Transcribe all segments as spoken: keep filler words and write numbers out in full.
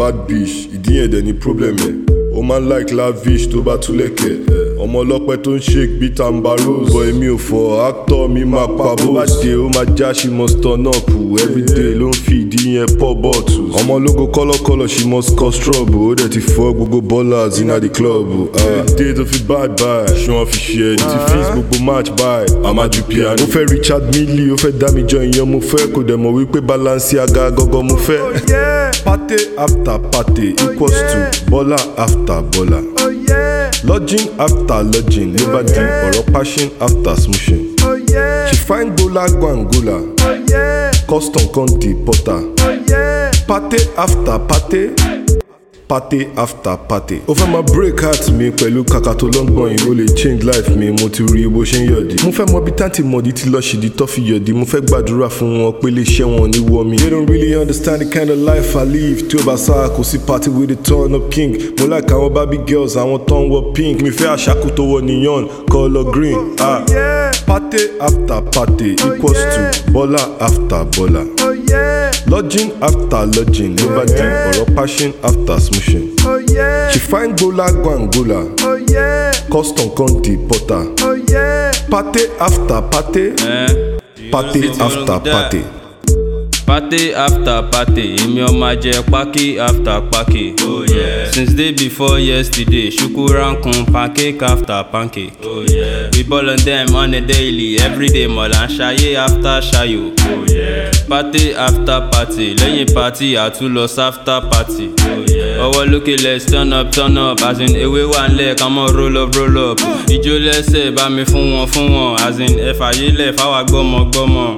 bad bitch, ìdí yẹn dẹ̀ ní problem ẹ̀. Ó máa ń like lavish tó bá tún lẹ́kẹ̀. Ọmọ ọlọ́pẹ́ tó ń shake bí Tambaros. Bọ̀ èmi ò fọ actor mi máa pa bó bá dé ó máa já she must turn up. Everyday ló ń fi ìdí yẹn pọ̀ bottles. Ọmọ ológo kọ́lọ́kọ́lọ́ she must cause trouble. Ó dẹ̀ ti fọ́ gbogbo ballers inna the club. Everyday tó fi bad bye, ṣé wọ́n fi ṣe ẹni tí fix gbogbo match bye. Amaju piano. Ó fẹ́ Richard Mille, ó fẹ́ dá mi jọ ìyẹn mo fẹ́. Kò dẹ̀ mọ̀ wípé Balenciaga gọ́gọ́ mo fẹ́. Party after party equals to baller after baller. Lodging after lodging, never di ọ̀rọ̀ passion after smooshing. She find gola gwangola, custom con di porter. Party after party, party after party. Ó fẹ́ máa break heart mi pẹ̀lú kàkà tó lọ́gbọ̀n yìí, ó lè change life mi, mo ti rí bó ṣe ń yọ̀dí. Mo fẹ́ mọ bí táǹtì mọ̀dí ti lọ ṣìdí tó fi yọ̀dí, mo fẹ́ gbàdúrà fún wọn pé lè ṣẹ́ wọn ní wọ́ mi. They don't really understand the kind of life I live. Tí ó bá sáà kò sí party with the turn up king. Mo like àwọn Barbie girls, àwọn tó ń wọ pink. Mi fẹ́ àṣàkù tó wọ neon, colour green. Ah. Party after party equals to baller after baller. Lodging after lodging, never di ọ̀rọ̀ passion after smooshing. She find gola gwangola, custom con di porter. Party after party, party after party. Party after party, èmi ọmọ jẹ pákí after pákí. Oh, yeah. Since day before yesterday, ṣukurankun pancake after pancake. Oh, yeah. We ball on them on a daily, everyday mọ̀lá ń ṣayé after ṣayò. Oh, yeah. Party after party, lẹ́yìn party àtúlọ̀ after party. Oh, yeah. Ọwọ́ lókè let's turn up turn up, as in ewé wà ńlẹ̀ ká mọ́ roll up roll up. Ijó lẹ́sẹ̀ bá mi fún wọn fún wọn, as in ẹ̀fà yílẹ̀ fáwa gbọ́mọ gbọ́mọ.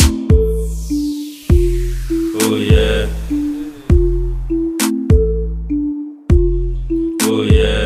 Oh yeah. Oh yeah.